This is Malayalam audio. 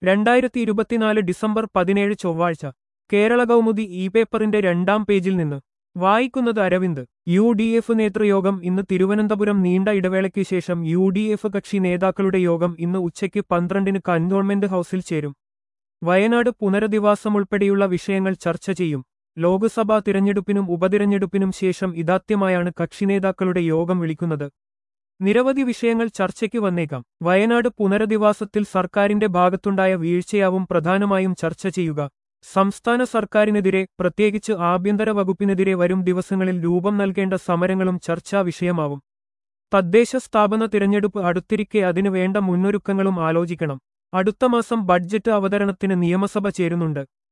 2024 ഡിസംബർ 17 ചൊവ്വാഴ്ച കേരള കൗമുദി ഇ പേപ്പറിന്റെ 2-ാം പേജിൽ നിന്ന് വായിക്കുന്നത് അരവിന്ദ്. യു.ഡി.എഫ് നേതൃയോഗം ഇന്ന് തിരുവനന്തപുരം. നീണ്ട ഇടവേളയ്ക്ക് ശേഷം യു.ഡി.എഫ് കക്ഷി നേതാക്കളുടെ യോഗം ഇന്ന് ഉച്ചയ്ക്ക് 12-ന് കന്റോൺമെന്റ് ഹൌസിൽ ചേരും. വയനാട് പുനരധിവാസമുൾപ്പെടെയുള്ള വിഷയങ്ങൾ ചർച്ച ചെയ്യും. ലോക്സഭാ തിരഞ്ഞെടുപ്പിനും ഉപതിരഞ്ഞെടുപ്പിനും ശേഷം ഇതാദ്യമായാണ് കക്ഷിനേതാക്കളുടെ യോഗം വിളിക്കുന്നത്. നിരവധി വിഷയങ്ങൾ ചർച്ചയ്ക്ക് വന്നേക്കാം. വയനാട് പുനരധിവാസത്തിൽ സർക്കാരിന്റെ ഭാഗത്തുണ്ടായ വീഴ്ചയാവും പ്രധാനമായും ചർച്ച ചെയ്യുക. സംസ്ഥാന സർക്കാരിനെതിരെ, പ്രത്യേകിച്ച് ആഭ്യന്തര വകുപ്പിനെതിരെ വരും ദിവസങ്ങളിൽ രൂപം നൽകേണ്ട സമരങ്ങളും ചർച്ചാ വിഷയമാവും. തദ്ദേശ സ്ഥാപന തിരഞ്ഞെടുപ്പ് അടുത്തിരിക്കെ അതിനു വേണ്ട മുന്നൊരുക്കങ്ങളും ആലോചിക്കണം. അടുത്ത മാസം ബഡ്ജറ്റ് അവതരണത്തിന് നിയമസഭ ചേരുന്നുണ്ട്.